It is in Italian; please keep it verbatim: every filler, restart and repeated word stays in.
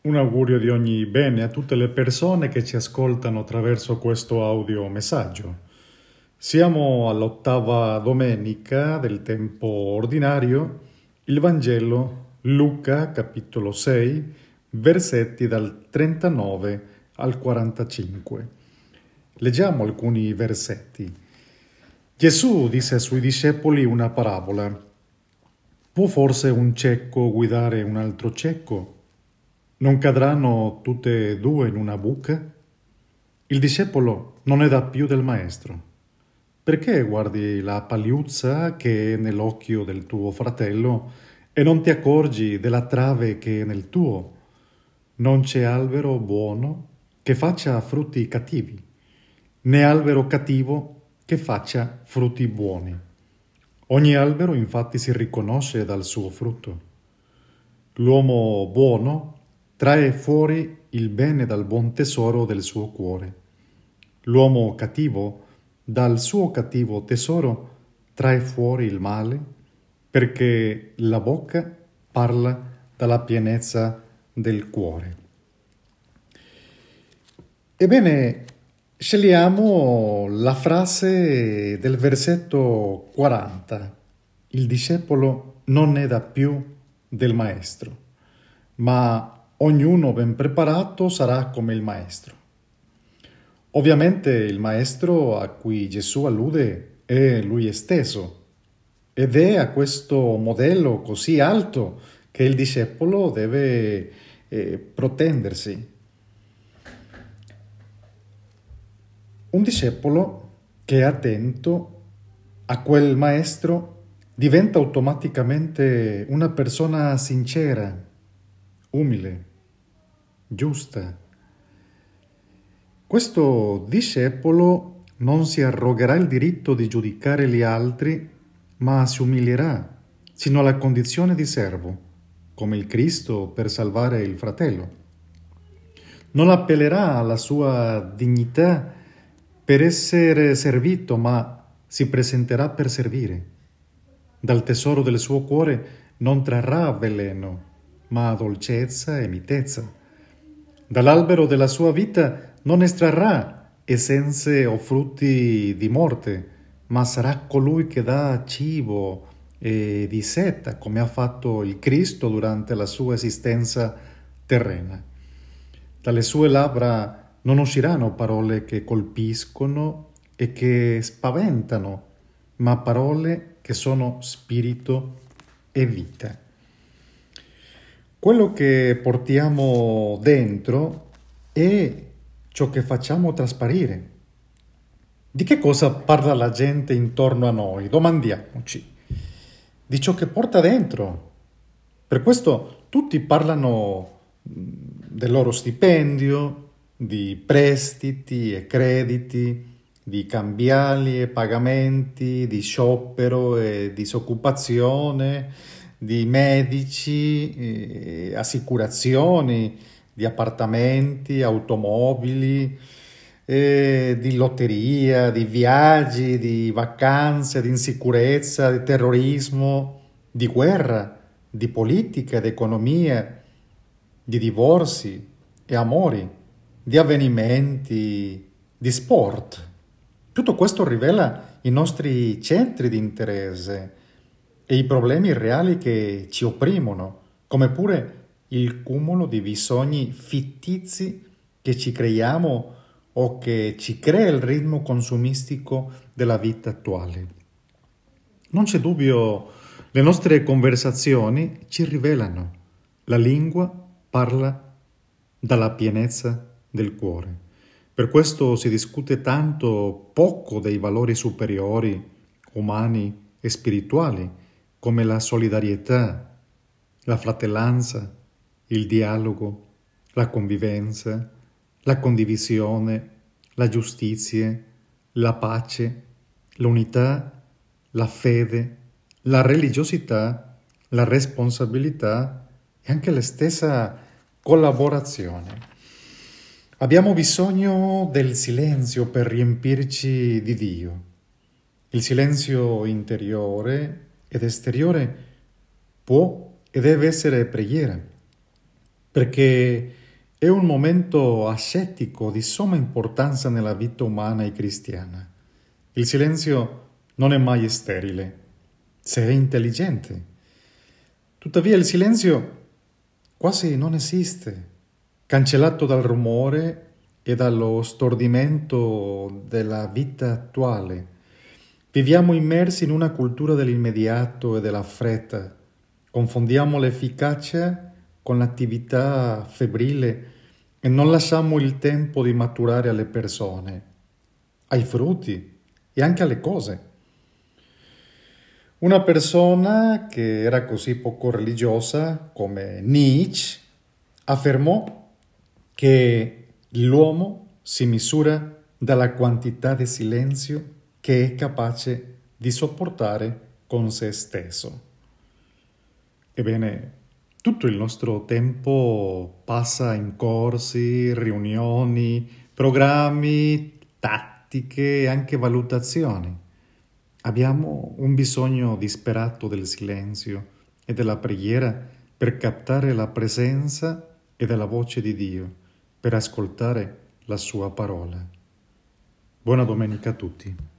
Un augurio di ogni bene a tutte le persone che ci ascoltano attraverso questo audio messaggio. Siamo all'ottava domenica del tempo ordinario, il Vangelo Luca capitolo sei, versetti dal trentanove al quarantacinque. Leggiamo alcuni versetti. Gesù disse ai suoi discepoli una parabola. Può forse un cieco guidare un altro cieco? Non cadranno tutte e due in una buca? Il discepolo non è da più del maestro. Perché guardi la pagliuzza che è nell'occhio del tuo fratello e non ti accorgi della trave che è nel tuo? Non c'è albero buono che faccia frutti cattivi, né albero cattivo che faccia frutti buoni. Ogni albero infatti si riconosce dal suo frutto. L'uomo buono trae fuori il bene dal buon tesoro del suo cuore. L'uomo cattivo dal suo cattivo tesoro trae fuori il male, perché la bocca parla dalla pienezza del cuore. Ebbene, scegliamo la frase del versetto quaranta. Il discepolo non è da più del maestro, ma ognuno ben preparato sarà come il maestro. Ovviamente il maestro a cui Gesù allude è lui stesso, ed è a questo modello così alto che il discepolo deve eh, protendersi. Un discepolo che è attento a quel maestro diventa automaticamente una persona sincera, umile, giusta. Questo discepolo non si arrogherà il diritto di giudicare gli altri, ma si umilierà sino alla condizione di servo, come il Cristo per salvare il fratello. Non appellerà alla sua dignità per essere servito, ma si presenterà per servire. Dal tesoro del suo cuore non trarrà veleno, ma dolcezza e mitezza. Dall'albero della sua vita non estrarrà essenze o frutti di morte, ma sarà colui che dà cibo e di seta, come ha fatto il Cristo durante la sua esistenza terrena. Dalle sue labbra non usciranno parole che colpiscono e che spaventano, ma parole che sono spirito e vita. Quello che portiamo dentro è ciò che facciamo trasparire. Di che cosa parla la gente intorno a noi? Domandiamoci. Di ciò che porta dentro. Per questo tutti parlano del loro stipendio, di prestiti e crediti, di cambiali e pagamenti, di sciopero e disoccupazione, di medici, eh, assicurazioni, di appartamenti, automobili, eh, di lotteria, di viaggi, di vacanze, di insicurezza, di terrorismo, di guerra, di politica, di economia, di divorzi e amori, di avvenimenti, di sport. Tutto questo rivela i nostri centri di interesse e i problemi reali che ci opprimono, come pure il cumulo di bisogni fittizi che ci creiamo o che ci crea il ritmo consumistico della vita attuale. Non c'è dubbio, le nostre conversazioni ci rivelano. La lingua parla dalla pienezza del cuore. Per questo si discute tanto poco dei valori superiori, umani e spirituali, come la solidarietà, la fratellanza, il dialogo, la convivenza, la condivisione, la giustizia, la pace, l'unità, la fede, la religiosità, la responsabilità e anche la stessa collaborazione. Abbiamo bisogno del silenzio per riempirci di Dio. Il silenzio interiore ed esteriore può e deve essere preghiera. perché è un momento ascetico di somma importanza nella vita umana e cristiana. Il silenzio non è mai sterile, se è intelligente. Tuttavia il silenzio quasi non esiste, cancellato dal rumore e dallo stordimento della vita attuale. Viviamo immersi in una cultura dell'immediato e della fretta. Confondiamo l'efficacia con l'attività febbrile e non lasciamo il tempo di maturare alle persone, ai frutti e anche alle cose. Una persona che era così poco religiosa come Nietzsche affermò che l'uomo si misura dalla quantità di silenzio che è capace di sopportare con se stesso. Ebbene, tutto il nostro tempo passa in corsi, riunioni, programmi, tattiche e anche valutazioni. Abbiamo un bisogno disperato del silenzio e della preghiera per captare la presenza e della voce di Dio, per ascoltare la sua parola. Buona domenica a tutti.